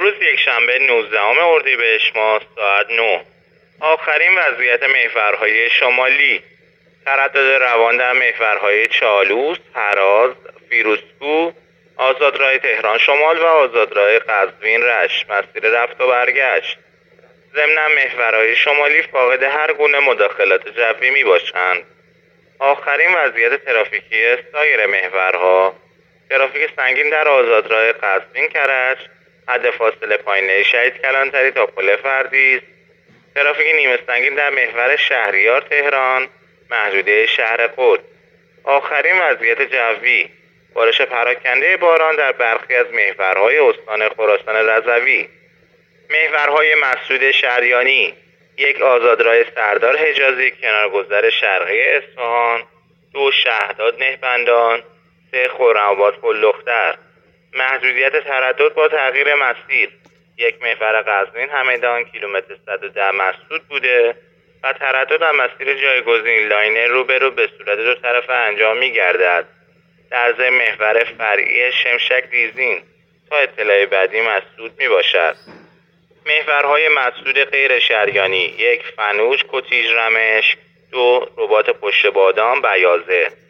امروز یکشنبه 19 اردیبهشت ماه ساعت 9. آخرین وضعیت محورهای شمالی. تردد روان در محورهای چالوس، هراز، فیروزکوه، آزادراه تهران شمال و آزادراه قزوین رشت مسیر رفت و برگشت. ضمن محورهای شمالی فاقد هر گونه مداخلات جوی می باشند. آخرین وضعیت ترافیکی سایر محورها: ترافیک سنگین در آزادراه قزوین کرج، حد فاصله پایینه شهید کلانتری تا پل فردیس. ترافیک نیمه سنگین در محور شهریار تهران، محدوده شهر قدس. آخرین وضعیت جوی: بارش پراکنده باران در برخی از محورهای استان خراسان رضوی. محورهای مسعود شریانی: 1 آزادراه سردار حجازی کنارگذر شرقی اصفهان، 2 شهداد نهبندان، 3 خرم‌آباد پل دختر. محدودیت تردد با تغییر مسیر: 1 محور قزوین همدان کیلومتر 110 مسدود بوده و تردد در مسیر جایگزین لاین روبرو به صورت دو طرفه انجام می گردد. در ضمن محور فرعی شمشک ریزین تا اطلاع بعدی مسدود می باشد. محورهای مسدود غیر شریانی: 1 فنوش کتیج رمشک، 2 رباط پشت بادام بیازه.